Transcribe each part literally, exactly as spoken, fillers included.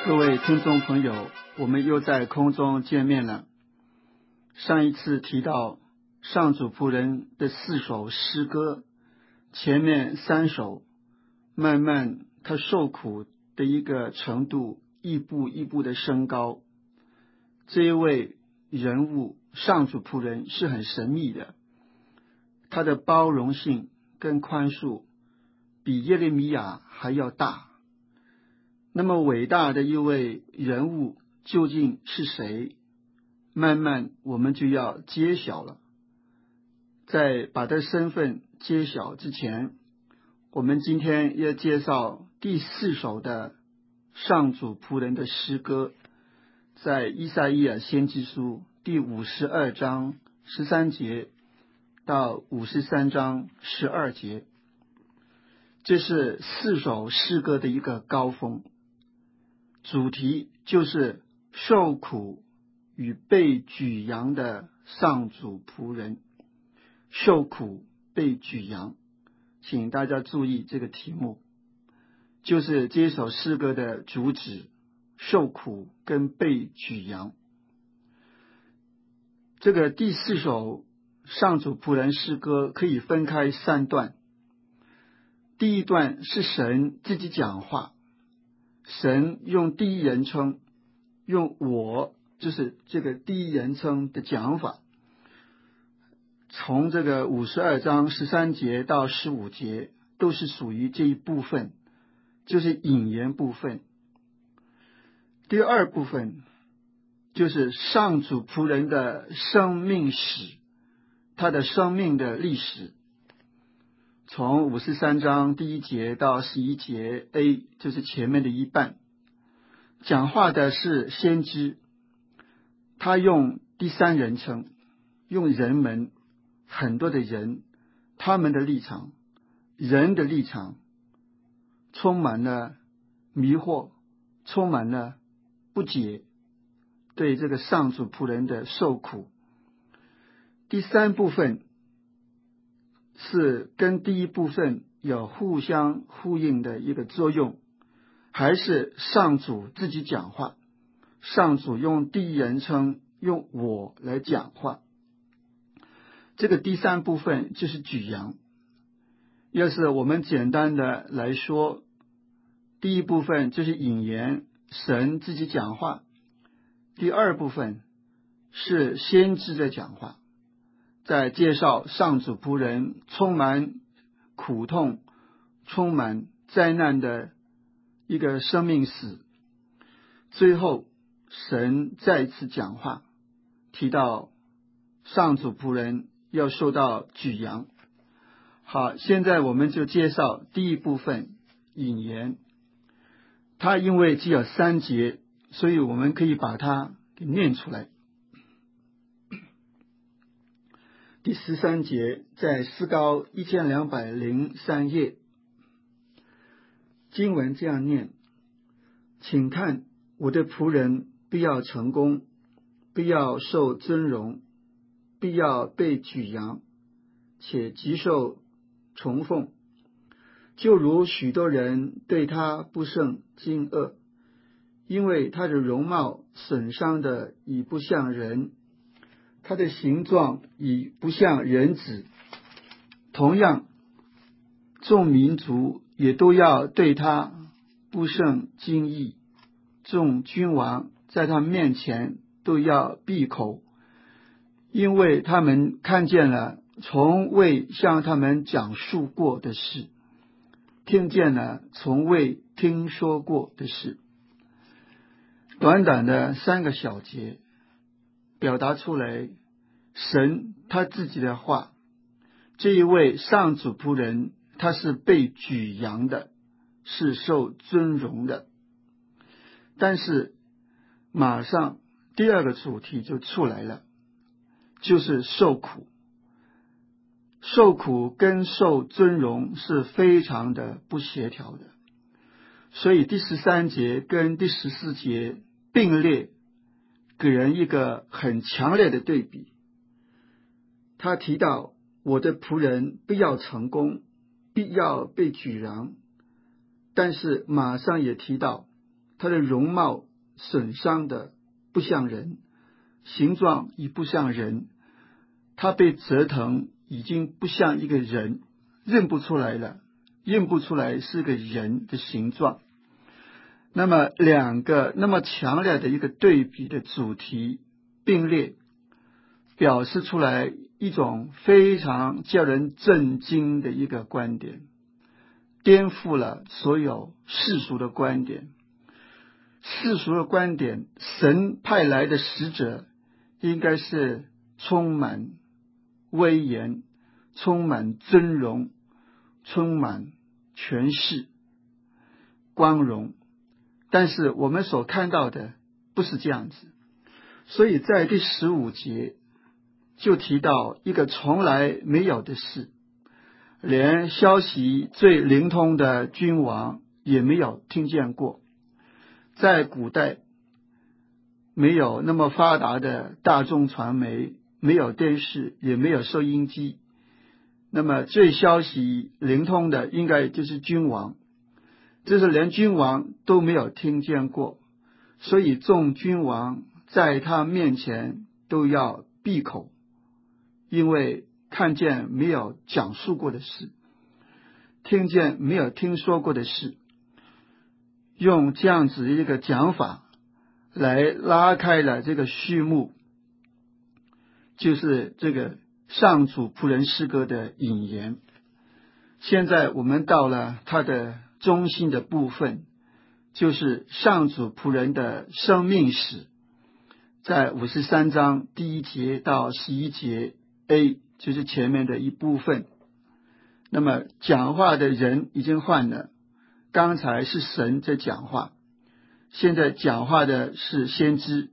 各位听众朋友，我们又在空中见面了。上一次提到上主仆人的四首诗歌，前面三首慢慢他受苦的一个程度一步一步的升高。这一位人物上主仆人是很神秘的，他的包容性跟宽恕比耶利米亚还要大。那么伟大的一位人物究竟是谁？慢慢我们就要揭晓了。在把他身份揭晓之前，我们今天要介绍第四首的上主仆人的诗歌，在以赛亚先知书第五十二章十三节到五十三章十二节。这是四首诗歌的一个高峰，主题就是受苦与被举扬的上主仆人。受苦被举扬，请大家注意这个题目，就是这首诗歌的主旨，受苦跟被举扬。这个第四首上主仆人诗歌可以分开三段。第一段是神自己讲话，神用第一人称，用我，就是这个第一人称的讲法。从这个五十二章十三节到十五节都是属于这一部分，就是引言部分。第二部分就是上主仆人的生命史，他的生命的历史。从五十三章第一节到十一节 A， 就是前面的一半。讲话的是先知，他用第三人称，用人们，很多的人，他们的立场，人的立场，充满了迷惑，充满了不解，对这个上主仆人的受苦。第三部分是跟第一部分有互相呼应的一个作用，还是上主自己讲话，上主用第一人称，用我来讲话。这个第三部分就是举扬。要是我们简单的来说，第一部分就是引言，神自己讲话。第二部分是先知的讲话，在介绍上主仆人充满苦痛，充满灾难的一个生命史。最后神再次讲话，提到上主仆人要受到举扬。好，现在我们就介绍第一部分引言。它因为只有三节，所以我们可以把它给念出来。第十三节在诗高一千两百零三页，经文这样念：请看，我的仆人必要成功，必要受尊荣，必要被举扬，且极受崇奉，就如许多人对他不胜惊愕，因为他的容貌损伤的已不像人，他的形状已不像人子。同样，众民族也都要对他不胜惊异，众君王在他面前都要闭口，因为他们看见了从未向他们讲述过的事，听见了从未听说过的事。短短的三个小节表达出来神他自己的话。这一位上主仆人，他是被举扬的，是受尊荣的。但是马上第二个主题就出来了，就是受苦。受苦跟受尊荣是非常的不协调的，所以第十三节跟第十四节并列，给人一个很强烈的对比。他提到我的仆人必要成功，必要被举扬，但是马上也提到他的容貌损伤的不像人，形状已不像人，他被折腾已经不像一个人，认不出来了，认不出来是个人的形状。那么两个那么强烈的一个对比的主题并列，表示出来一种非常叫人震惊的一个观点，颠覆了所有世俗的观点。世俗的观点，神派来的使者应该是充满威严，充满尊荣，充满权势光荣，但是我们所看到的不是这样子。所以在第十五节就提到一个从来没有的事，连消息最灵通的君王也没有听见过。在古代没有那么发达的大众传媒，没有电视，也没有收音机，那么最消息灵通的应该就是君王，这是连君王都没有听见过，所以众君王在他面前都要闭口，因为看见没有讲述过的事，听见没有听说过的事，用这样子一个讲法来拉开了这个序幕，就是这个上主仆人诗歌的引言。现在我们到了它的中心的部分，就是上主仆人的生命史，在五十三章第一节到十一节 A， 就是前面的一部分。那么讲话的人已经换了，刚才是神在讲话，现在讲话的是先知。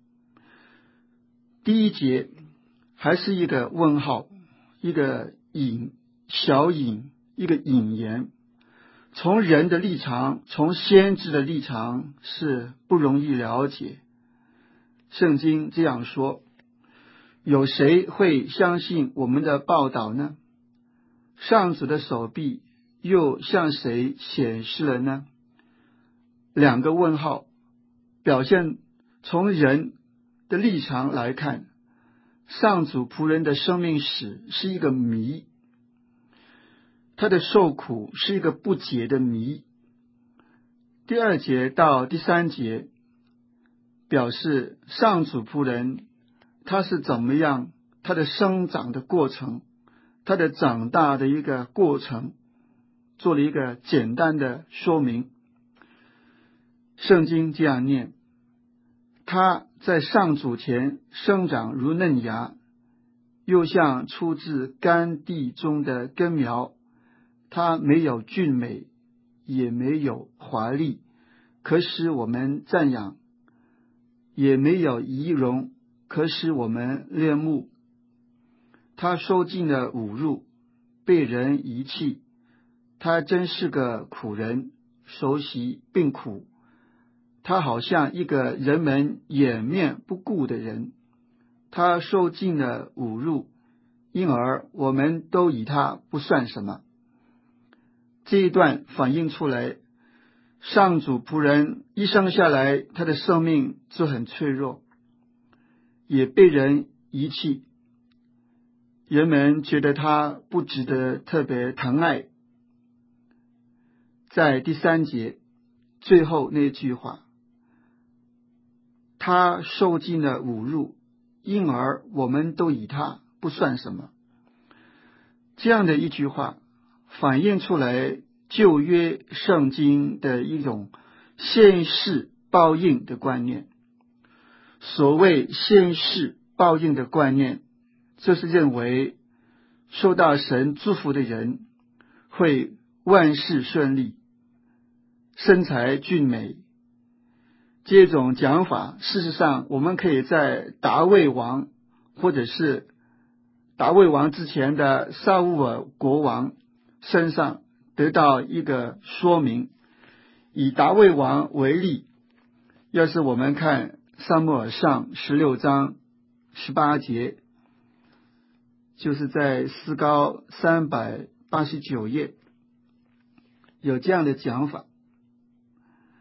第一节还是一个问号，一个引小引，一个引言。从人的立场，从先知的立场是不容易了解。圣经这样说，有谁会相信我们的报道呢？上主的手臂又向谁显示了呢？两个问号，表现从人的立场来看，上主仆人的生命史是一个谜，他的受苦是一个不解的谜。第二节到第三节表示上主仆人他是怎么样，他的生长的过程，他的长大的一个过程，做了一个简单的说明。圣经这样念，他在上主前生长如嫩芽，又像出自干地中的根苗，他没有俊美，也没有华丽，可使我们赞扬，也没有仪容，可使我们恋慕。他受尽了侮辱，被人遗弃，他真是个苦人，熟悉病苦。他好像一个人们掩面不顾的人，他受尽了侮辱，因而我们都以他不算什么。这一段反映出来，上主仆人一生下来，他的生命就很脆弱，也被人遗弃，人们觉得他不值得特别疼爱。在第三节最后那句话，他受尽了侮辱，因而我们都以他不算什么。这样的一句话反映出来旧约圣经的一种先世报应的观念。所谓先世报应的观念，就是认为受到神祝福的人会万事顺利，身材俊美。这种讲法，事实上我们可以在达味王或者是达味王之前的撒乌尔国王身上得到一个说明。以达味王为例，要是我们看撒母耳上十六章十八节，就是在思高三百八十九页有这样的讲法。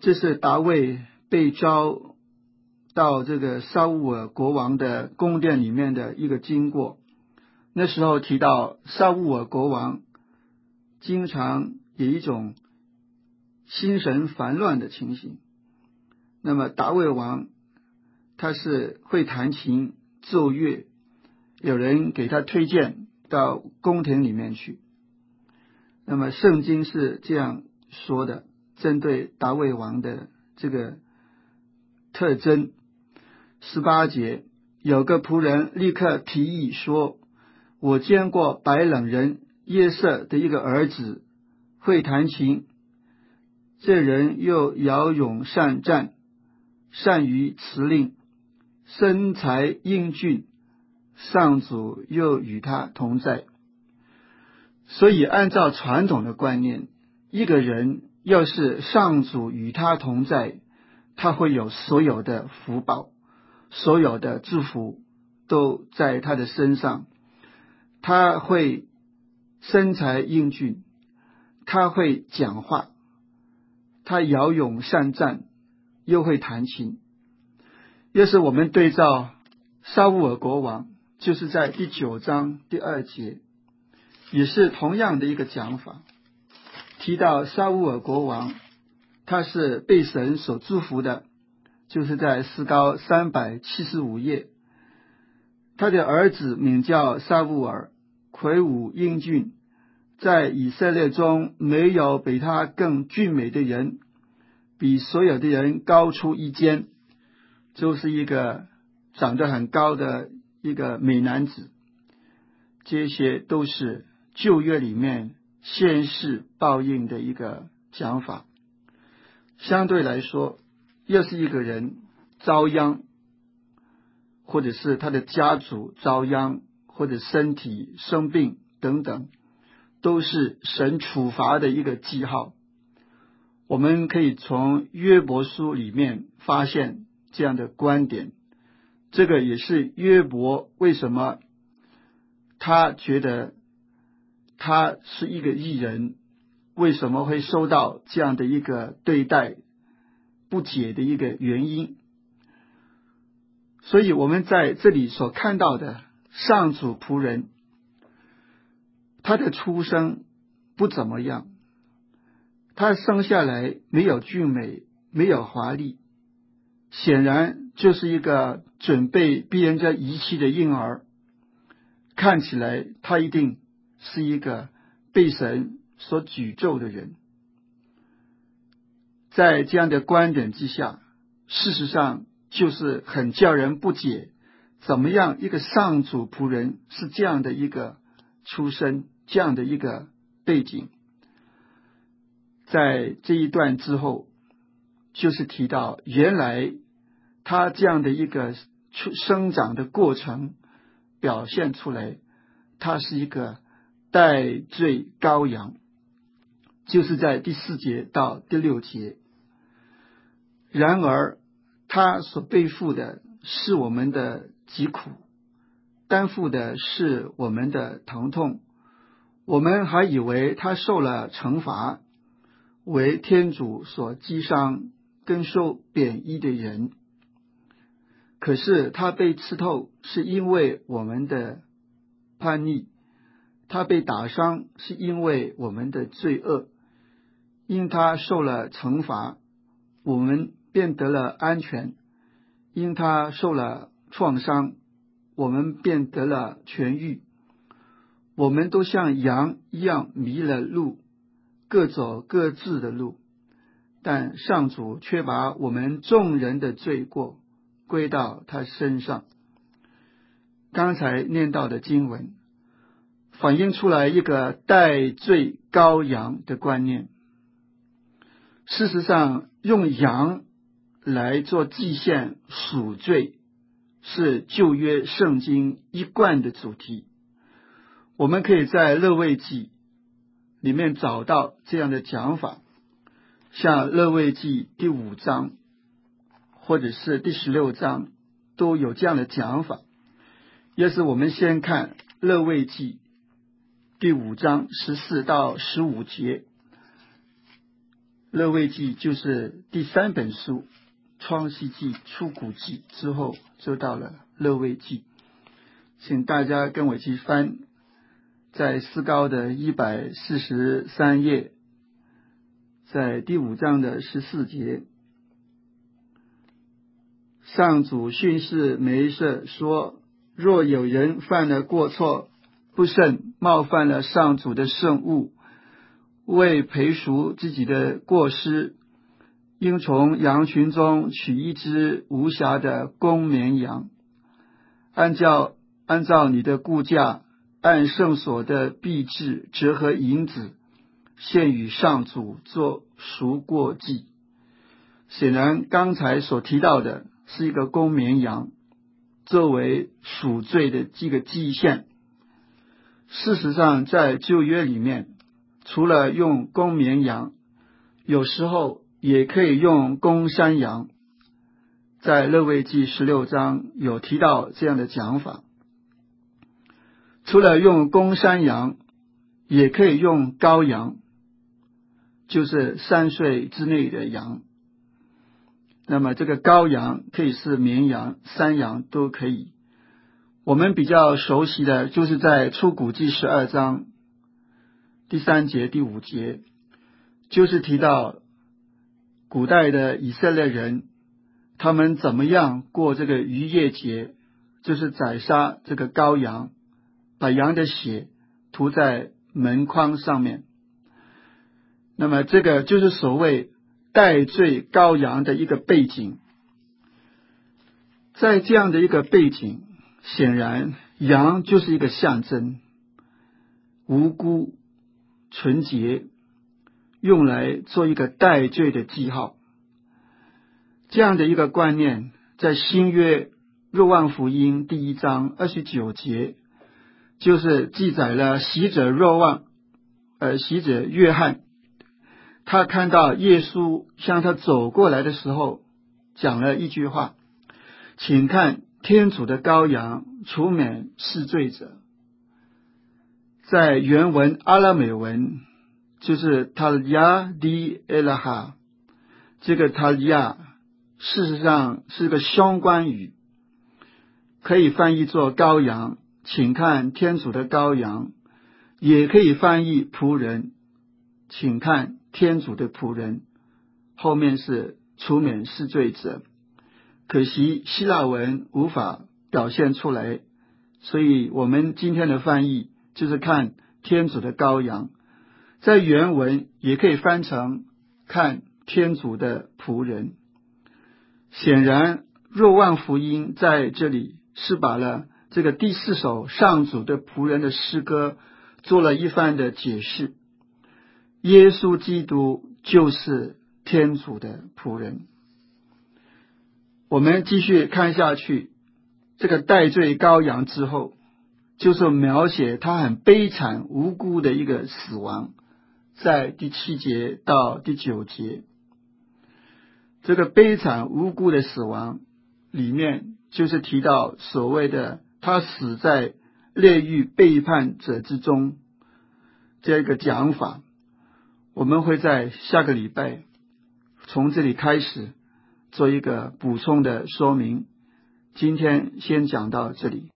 这是大卫被召到这个沙乌尔国王的宫殿里面的一个经过。那时候提到沙乌尔国王经常有一种心神烦乱的情形，那么大卫王他是会弹琴奏乐，有人给他推荐到宫廷里面去。那么圣经是这样说的，针对大卫王的这个特征。十八节，有个仆人立刻提议说，我见过白冷人耶色的一个儿子会弹琴，这人又骁勇善战，善于辞令，身材英俊，上主又与他同在。所以按照传统的观念，一个人要是上主与他同在，他会有所有的福报，所有的祝福都在他的身上。他会身材英俊，他会讲话，他骁勇善战，又会弹琴。要是我们对照沙乌尔国王，就是在第九章第二节，也是同样的一个讲法，提到沙乌尔国王他是被神所祝福的，就是在诗高三百七十五页。他的儿子名叫沙乌尔，魁梧英俊，在以色列中没有比他更俊美的人，比所有的人高出一肩，就是一个长得很高的一个美男子。这些都是旧约里面先世报应的一个讲法。相对来说，要是一个人遭殃，或者是他的家族遭殃，或者身体生病等等，都是神处罚的一个记号。我们可以从约伯书里面发现这样的观点，这个也是约伯为什么他觉得他是一个义人，为什么会受到这样的一个对待不解的一个原因。所以我们在这里所看到的上主仆人，他的出生不怎么样，他生下来没有俊美，没有华丽，显然就是一个准备被人家遗弃的婴儿。看起来他一定是一个被神所诅咒的人。在这样的观点之下，事实上就是很叫人不解，怎么样一个上主仆人是这样的一个出身，这样的一个背景。在这一段之后，就是提到原来他这样的一个生长的过程表现出来，他是一个代罪羔羊，就是在第四节到第六节。然而他所背负的是我们的疾苦，担负的是我们的疼痛，我们还以为他受了惩罚，为天主所击伤跟受贬义的人。可是他被刺透是因为我们的叛逆，他被打伤是因为我们的罪恶，因他受了惩罚，我们便得了安全，因他受了创伤，我们便得了痊愈。我们都像羊一样迷了路，各走各自的路，但上主却把我们众人的罪过归到他身上。刚才念到的经文反映出来一个代罪羔羊的观念。事实上，用羊来做祭献赎罪是旧约圣经一贯的主题。我们可以在勒未记里面找到这样的讲法，像勒未记第五章或者是第十六章都有这样的讲法。要是我们先看勒未记第五章十四到十五节， 利未记就是第三本书，创世纪、出谷记之后就到了利未记。请大家跟我一起翻，在思高的一百四十三页，在第五章的十四节，上主训示梅瑟说，若有人犯了过错，不慎冒犯了上主的圣物，为赔赎自己的过失，应从羊群中取一只无瑕的公绵羊，按照按照你的估价，按圣所的币制折合银子，献与上主做赎过祭。显然刚才所提到的是一个公绵羊，作为赎罪的这个祭献。事实上在旧约里面，除了用公绵羊，有时候也可以用公山羊，在利未记十六章有提到这样的讲法。除了用公山羊，也可以用羔羊，就是三岁之内的羊。那么这个羔羊可以是绵羊、山羊都可以。我们比较熟悉的就是在出谷记十二章第三节、第五节，就是提到古代的以色列人，他们怎么样过这个逾越节，就是宰杀这个羔羊，把羊的血涂在门框上面。那么这个就是所谓代罪羔羊的一个背景。在这样的一个背景，显然羊就是一个象征，无辜、纯洁，用来做一个代罪的记号。这样的一个观念，在新约若望福音第一章二十九节，就是记载了洗者若望，呃，洗者约翰，他看到耶稣向他走过来的时候，讲了一句话：请看天主的羔羊，除免世罪者。在原文阿拉美文就是塔亚迪埃拉哈，这个塔亚事实上是个相关语，可以翻译作羔羊，请看天主的羔羊，也可以翻译仆人，请看天主的仆人，后面是除免世罪者。可惜希腊文无法表现出来，所以我们今天的翻译就是看天主的羔羊，在原文也可以翻成看天主的仆人。显然若望福音在这里是把了这个第四首上主的仆人的诗歌做了一番的解释。耶稣基督就是天主的仆人。我们继续看下去，这个代罪羔羊之后，就是描写他很悲惨无辜的一个死亡，在第七节到第九节。这个悲惨无辜的死亡里面，就是提到所谓的他死在炼狱背叛者之中这个讲法。我们会在下个礼拜从这里开始做一个补充的说明，今天先讲到这里。